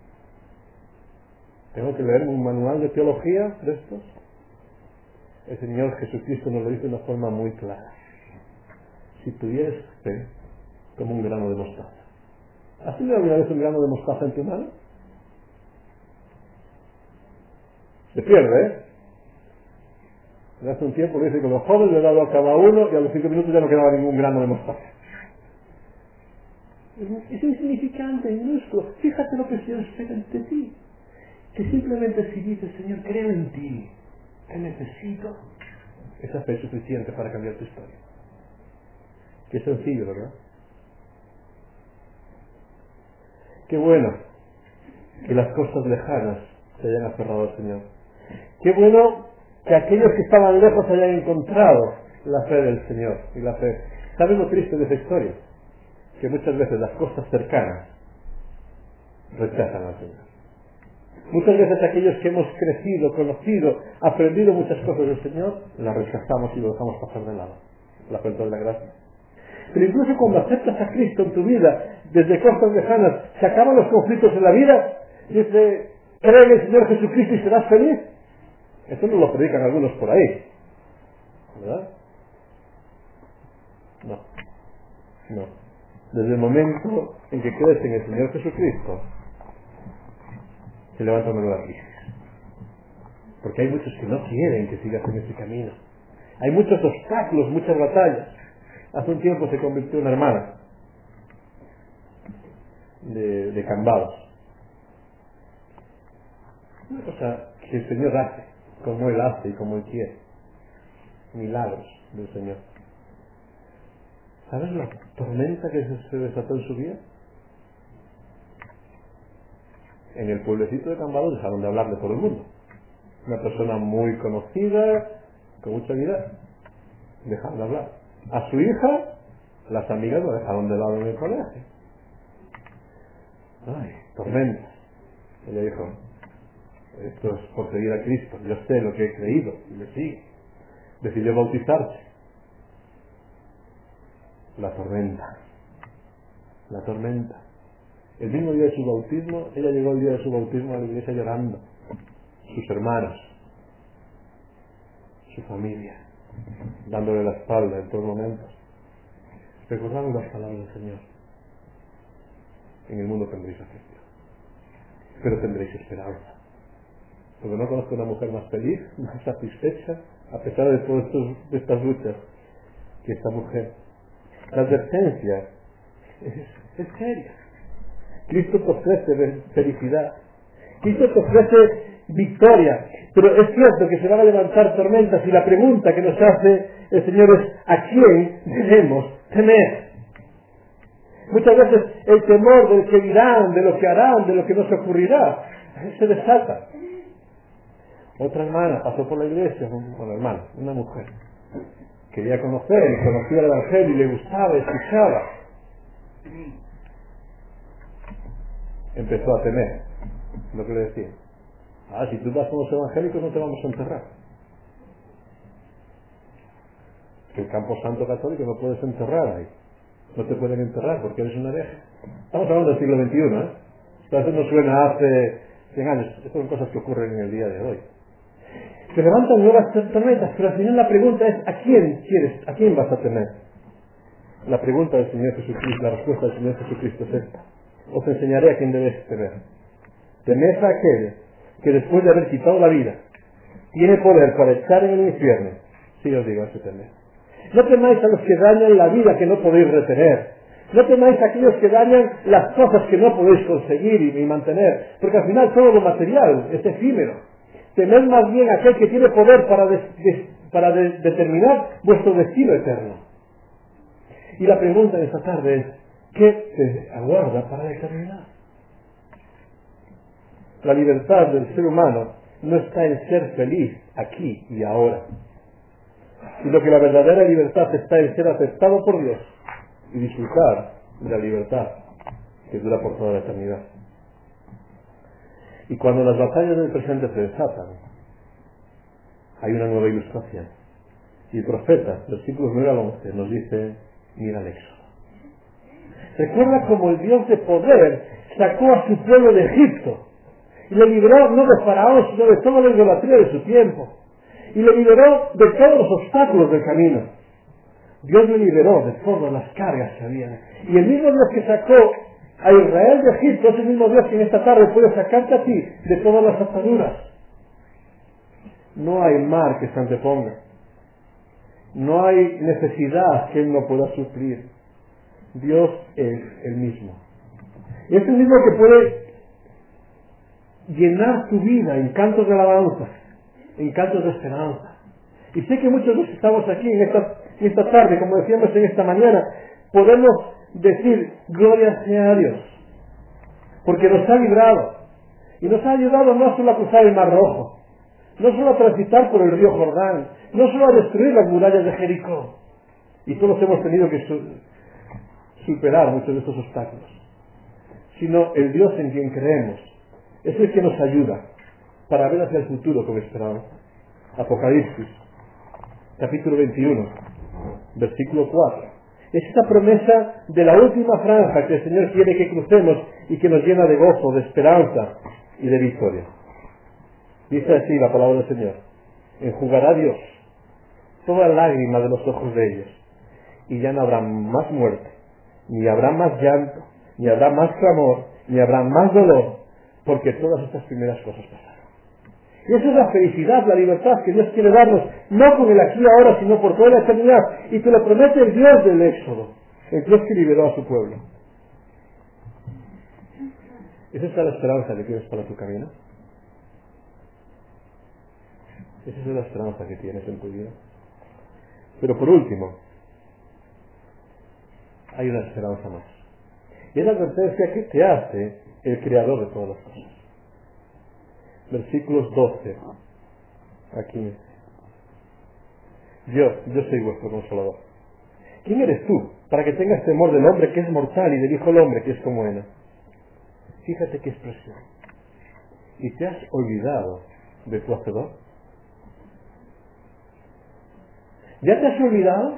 ¿Tengo que leerme un manual de teología de estos? El Señor Jesucristo nos lo dice de una forma muy clara. Si tuvieras fe como un grano de mostaza. ¿Has tenido alguna vez un grano de mostaza en tu mano? Se pierde, ¿eh? Hace un tiempo dice que los jóvenes le he dado a cada uno y a los 5 minutos ya no quedaba ningún grano de mostaza. Es insignificante, minúsculo. Fíjate lo que el Señor espera de ti. Que simplemente si dices, Señor, creo en ti, te necesito, esa fe es suficiente para cambiar tu historia. Qué sencillo, ¿verdad? Qué bueno que las cosas lejanas se hayan aferrado al Señor. Qué bueno que aquellos que estaban lejos hayan encontrado la fe del Señor y la fe. ¿Sabes lo triste de esa historia? Que muchas veces las cosas cercanas rechazan al Señor. Muchas veces aquellos que hemos crecido, conocido, aprendido muchas cosas del Señor, las rechazamos y lo dejamos pasar de lado. La falta de la gracia. Pero incluso cuando aceptas a Cristo en tu vida, desde cosas lejanas, se acaban los conflictos en la vida, dice, cree en el Señor Jesucristo y serás feliz. Eso no lo predican algunos por ahí, ¿verdad? No. Desde el momento en que crees en el Señor Jesucristo, se levanta una nueva crisis. Porque hay muchos que no quieren que sigas en ese camino. Hay muchos obstáculos, muchas batallas. Hace un tiempo se convirtió una hermana de Cambados. Una cosa que el Señor hace, como Él hace y como Él quiere. Milagros del Señor. ¿Sabes la tormenta que se desató en su vida? En el pueblecito de Cambados dejaron de hablarle por el mundo. Una persona muy conocida, con mucha vida, dejaron de hablar. A su hija, las amigas lo dejaron de lado en el colegio. Ay, tormenta. Ella dijo, esto es por seguir a Cristo, yo sé lo que he creído, y le sigue. Decidió bautizarse. La tormenta. El mismo día de su bautismo, ella llegó el día de su bautismo a la iglesia llorando. Sus hermanos, su familia, dándole la espalda en todos momentos. Recordando las palabras del Señor. En el mundo tendréis aflicción, pero tendréis esperanza. Porque no conozco una mujer más feliz, más satisfecha, a pesar de todas estas luchas, que esta mujer. La advertencia es seria. Cristo te ofrece felicidad. Cristo te ofrece victoria. Pero es cierto que se van a levantar tormentas y la pregunta que nos hace el Señor es ¿a quién debemos temer? Muchas veces el temor del que dirán, de lo que harán, de lo que no se ocurrirá, se desata. Otra hermana pasó por la iglesia, una mujer. Quería conocer, conocía el Evangelio y le gustaba, escuchaba. Empezó a temer lo que le decían. Si tú vas con los evangélicos no te vamos a enterrar. Que el campo santo católico no puedes enterrar ahí. No te pueden enterrar porque eres una hereje. Estamos hablando del siglo XXI, ¿eh? Esto no suena hace 100 años. Estas son cosas que ocurren en el día de hoy. Se levantan nuevas tormentas, pero al final la pregunta es ¿a quién vas a temer? La pregunta del Señor Jesucristo, la respuesta del Señor Jesucristo es esta. Os enseñaré a quién debéis temer. Temed a aquel que después de haber quitado la vida tiene poder para echar en el infierno. Sí os digo, ese temer. No temáis a los que dañan la vida que no podéis retener. No temáis a aquellos que dañan las cosas que no podéis conseguir y mantener, porque al final todo lo material es efímero. Temed más bien a aquel que tiene poder para determinar vuestro destino eterno. Y la pregunta de esta tarde es, ¿qué te aguarda para la eternidad? La libertad del ser humano no está en ser feliz aquí y ahora, sino que la verdadera libertad está en ser aceptado por Dios y disfrutar de la libertad que dura por toda la eternidad. Y cuando las batallas del presente se desatan, hay una nueva ilustración. Y el profeta, versículos 9 al 11, nos dice, mira el Éxodo. Recuerda cómo el Dios de poder sacó a su pueblo de Egipto y le liberó no de Faraón, sino de toda la idolatría de su tiempo. Y le liberó de todos los obstáculos del camino. Dios le liberó de todas las cargas que había. Y el mismo Dios que sacó a Israel de Egipto es el mismo Dios que en esta tarde puede sacarte a ti de todas las ataduras. No hay mar que se anteponga. No hay necesidad que Él no pueda suplir. Dios es el mismo. Y es el mismo que puede llenar tu vida en cantos de alabanza, en cantos de esperanza. Y sé que muchos de los que estamos aquí en esta tarde, como decíamos en esta mañana, podemos decir, gloria sea a Dios, porque nos ha librado, y nos ha ayudado no solo a cruzar el Mar Rojo, no solo a transitar por el río Jordán, no solo a destruir las murallas de Jericó, y todos hemos tenido que superar muchos de estos obstáculos, sino el Dios en quien creemos, es el que nos ayuda para ver hacia el futuro con esperanza. Apocalipsis, capítulo 21, versículo 4. Es esta promesa de la última franja que el Señor quiere que crucemos y que nos llena de gozo, de esperanza y de victoria. Dice así la palabra del Señor: enjugará Dios toda lágrima de los ojos de ellos, y ya no habrá más muerte, ni habrá más llanto, ni habrá más clamor, ni habrá más dolor, porque todas estas primeras cosas pasaron. Y esa es la felicidad, la libertad que Dios quiere darnos, no con el aquí y ahora, sino por toda la eternidad. Y te lo promete el Dios del Éxodo, el Dios que liberó a su pueblo. ¿Es esa la esperanza que tienes para tu camino? ¿Es esa la esperanza que tienes en tu vida? Pero por último, hay una esperanza más. Y es la advertencia que te hace el Creador de todas las cosas. Versículos 12 a 15. Yo soy vuestro consolador. ¿Quién eres tú para que tengas temor del hombre que es mortal y del hijo del hombre que es como él? Fíjate qué expresión. ¿Y te has olvidado de tu Hacedor? ¿Ya te has olvidado?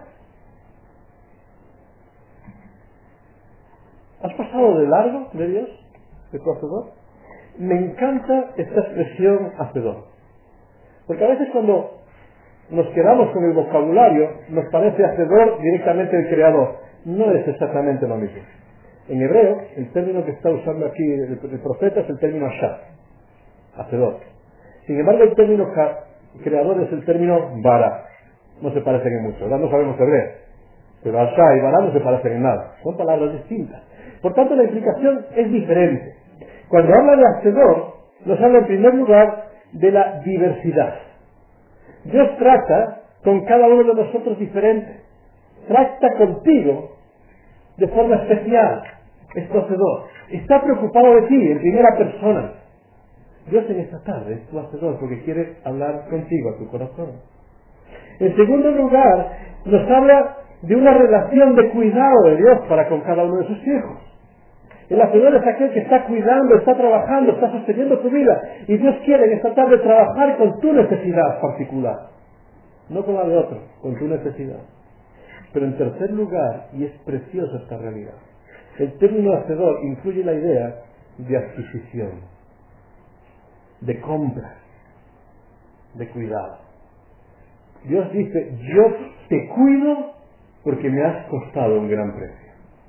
¿Has pasado de largo de Dios, de tu Hacedor? Me encanta esta expresión Hacedor, porque a veces cuando nos quedamos con el vocabulario nos parece Hacedor directamente el Creador. No es exactamente lo mismo. En hebreo, el término que está usando aquí el profeta es el término Ashah, Hacedor. Sin embargo, el término Creador es el término Bara. No se parecen en mucho, ¿verdad? No sabemos hebreo, pero Ashah y Bara no se parecen en nada. Son palabras distintas. Por tanto, la implicación es diferente. Cuando habla de Hacedor, nos habla en primer lugar de la diversidad. Dios trata con cada uno de nosotros diferente. Trata contigo de forma especial. Es tu hacedor. Está preocupado de ti en primera persona. Dios en esta tarde es tu hacedor porque quiere hablar contigo a tu corazón. En segundo lugar, nos habla de una relación de cuidado de Dios para con cada uno de sus hijos. El hacedor es aquel que está cuidando, está trabajando, está sosteniendo tu vida. Y Dios quiere en esta tarde trabajar con tu necesidad particular. No con la de otro, con tu necesidad. Pero en tercer lugar, y es preciosa esta realidad, el término hacedor incluye la idea de adquisición, de compra, de cuidado. Dios dice, yo te cuido porque me has costado un gran precio.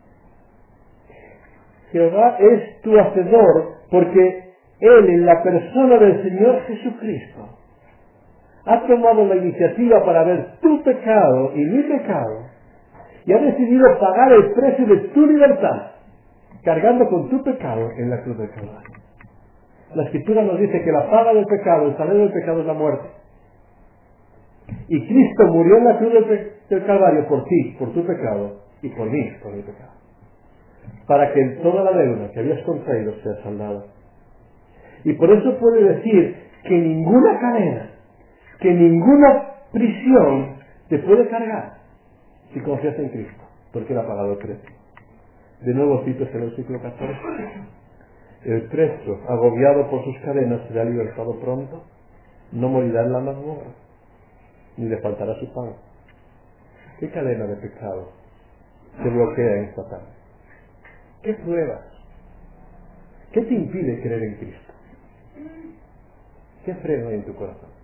Jehová es tu hacedor porque Él, en la persona del Señor Jesucristo, ha tomado la iniciativa para ver tu pecado y mi pecado y ha decidido pagar el precio de tu libertad, cargando con tu pecado en la cruz del Calvario. La Escritura nos dice que la paga del pecado, el salario del pecado es la muerte. Y Cristo murió en la cruz del Calvario por ti, por tu pecado, y por mí, por mi pecado. Para que toda la deuda que habías contraído sea saldada. Y por eso puede decir que ninguna cadena, que ninguna prisión te puede cargar si confías en Cristo, porque Él ha pagado el precio. De nuevo cito el versículo 14. El preso, agobiado por sus cadenas, será libertado pronto, no morirá en la mazmorra, ni le faltará su pan. ¿Qué cadena de pecado te bloquea en esta tarde? ¿Qué pruebas? ¿Qué te impide creer en Cristo? ¿Qué freno hay en tu corazón?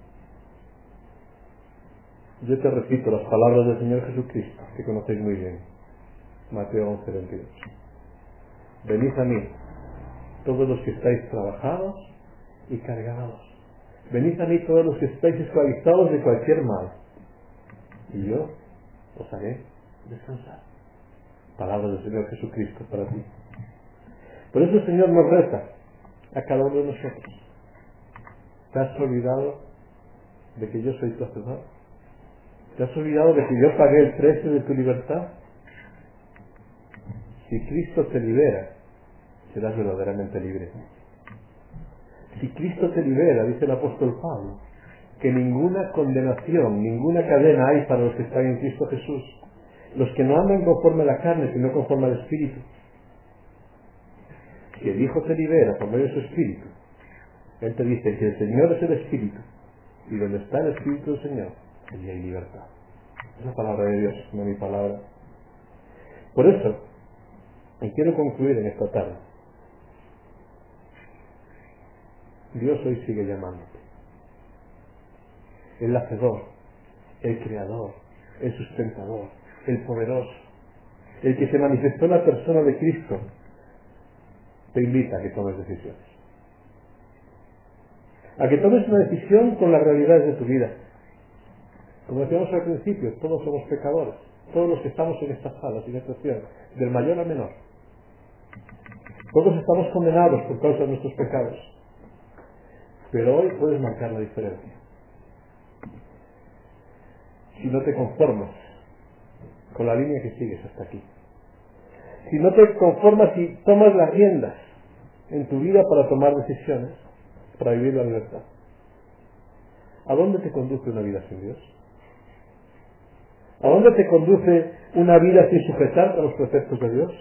Yo te repito las palabras del Señor Jesucristo, que conocéis muy bien. Mateo 11:22. Venid a mí, todos los que estáis trabajados y cargados. Venid a mí todos los que estáis esclavizados de cualquier mal, y yo os haré descansar. Palabras del Señor Jesucristo para ti. Por eso el Señor nos reta a cada uno de nosotros. ¿Te has olvidado de que yo soy tu hacedor? ¿Te has olvidado de que yo pagué el precio de tu libertad? Si Cristo te libera, serás verdaderamente libre. Si Cristo te libera, dice el apóstol Pablo, que ninguna condenación, ninguna cadena hay para los que están en Cristo Jesús, los que no andan conforme a la carne, sino conforme al Espíritu. Si el Hijo te libera por medio de su Espíritu, Él te dice que el Señor es el Espíritu, y donde está el Espíritu del Señor, allí hay libertad. Es la palabra de Dios, no mi palabra. Por eso, y quiero concluir en esta tarde, Dios hoy sigue llamándote. El hacedor, el creador, el sustentador, el poderoso, el que se manifestó en la persona de Cristo, te invita a que tomes decisiones. A que tomes una decisión con las realidades de tu vida. Como decíamos al principio, todos somos pecadores. Todos los que estamos en esta sala, sin excepción, del mayor al menor. Todos estamos condenados por causa de nuestros pecados. Pero hoy puedes marcar la diferencia. Si no te conformas con la línea que sigues hasta aquí. Si no te conformas y tomas las riendas en tu vida para tomar decisiones, para vivir la libertad. ¿A dónde te conduce una vida sin Dios? ¿A dónde te conduce una vida sin sujetarte a los preceptos de Dios?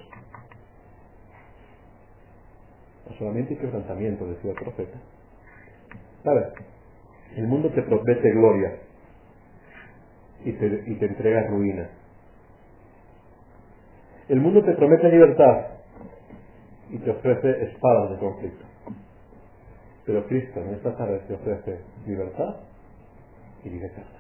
A solamente y quebrantamiento, decía el profeta. ¿Sabes? El mundo te promete gloria y te entrega ruina. El mundo te promete libertad y te ofrece espadas de conflicto. Pero Cristo en esta tarde te ofrece libertad y vida eterna.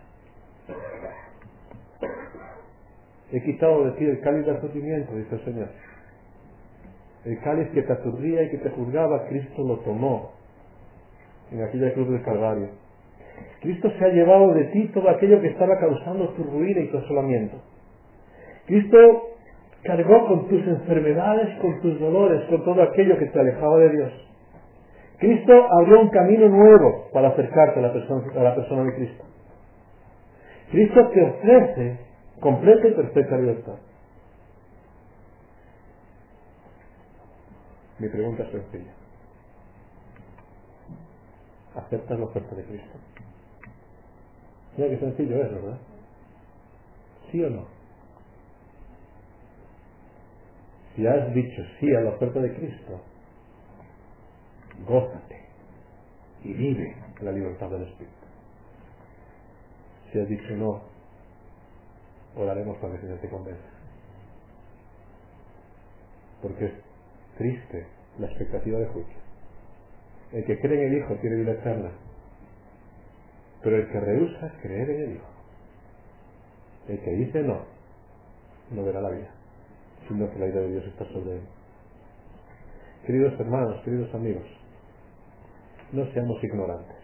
He quitado de ti el cáliz de sufrimiento, dice el Señor. El cáliz que te aturdía y que te juzgaba, Cristo lo tomó en aquella cruz del Calvario. Cristo se ha llevado de ti todo aquello que estaba causando tu ruina y tu asolamiento. Cristo cargó con tus enfermedades, con tus dolores, con todo aquello que te alejaba de Dios. Cristo abrió un camino nuevo para acercarte a la persona de Cristo. Cristo te ofrece completa y perfecta libertad. Mi pregunta es sencilla. ¿Aceptas la oferta de Cristo? Mira qué sencillo es, ¿verdad? ¿Sí o no? Si has dicho sí a la oferta de Cristo, gózate y vive en la libertad del Espíritu. Si has dicho no, oraremos para que el Señor te convenza. Porque es triste la expectativa de juicio. El que cree en el Hijo tiene vida eterna, pero el que rehúsa creer en el Hijo, el que dice no, no verá la vida, sino que la ira de Dios está sobre él. Queridos hermanos, queridos amigos, no seamos ignorantes.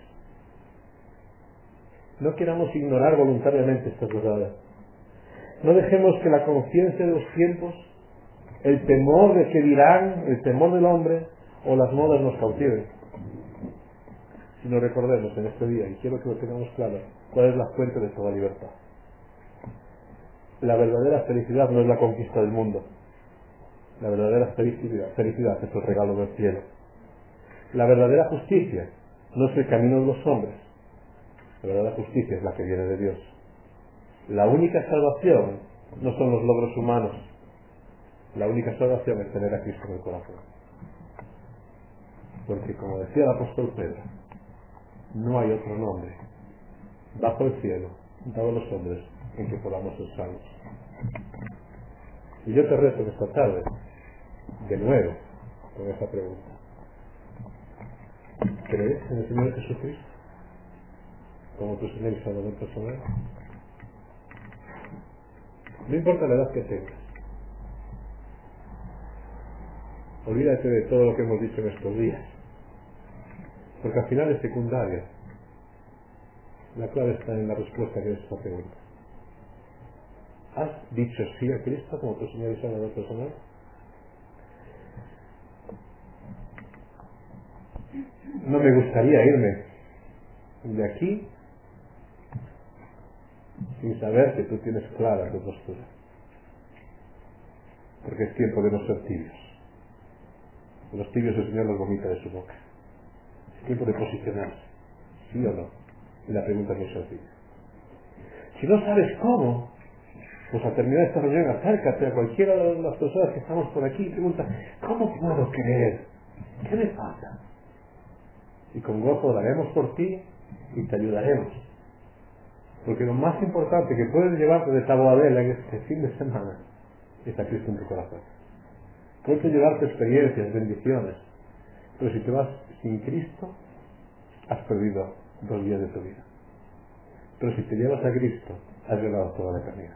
No queramos ignorar voluntariamente estas verdades. No dejemos que la conciencia de los tiempos, el temor de que dirán, el temor del hombre o las modas nos cautiven. Sino recordemos en este día, y quiero que lo tengamos claro, cuál es la fuente de toda libertad. La verdadera felicidad no es la conquista del mundo. La verdadera felicidad es el regalo del cielo. La verdadera justicia no es el camino de los hombres. La verdadera justicia es la que viene de Dios. La única salvación no son los logros humanos. La única salvación es tener a Cristo en el corazón. Porque como decía el apóstol Pedro, no hay otro nombre bajo el cielo dado a los hombres en que podamos ser salvos. Y yo te reto esta tarde, de nuevo, con esta pregunta. ¿Crees en el Señor Jesucristo como tu Señor y Salvador personal? No importa la edad que tengas. Olvídate de todo lo que hemos dicho en estos días, porque al final es secundario. La clave está en la respuesta que es esta pregunta. ¿Has dicho sí a Cristo como tu Señor y Salvador personal? No me gustaría irme de aquí sin saber que tú tienes clara tu postura, porque es tiempo de no ser tibios. Los tibios el Señor los vomita de su boca. Es tiempo de posicionarse, sí o no. Y la pregunta es muy sencilla. Si no sabes cómo, pues al terminar esta reunión acércate a cualquiera de las personas que estamos por aquí y pregunta, ¿cómo puedo creer? ¿Qué me falta? Y con gozo oraremos por ti y te ayudaremos. Porque lo más importante que puedes llevarte de Taboadela en este fin de semana es a Cristo en tu corazón. Puedes llevarte experiencias, bendiciones, pero si te vas sin Cristo, has perdido 2 días de tu vida. Pero si te llevas a Cristo, has ganado toda la eternidad.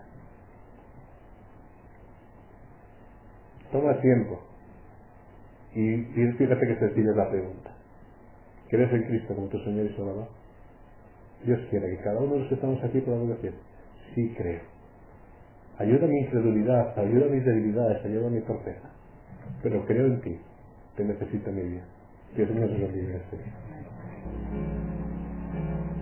Toma tiempo y fíjate que sencilla es la pregunta. ¿Crees en Cristo como tu Señor y Salvador? Dios quiere que cada uno de los que estamos aquí podamos decir, sí creo. Ayuda a mi incredulidad, ayuda a mis debilidades, ayuda a mi torpeza. Pero creo en ti, te necesito en mi vida. Que el Señor nos bendiga en este día.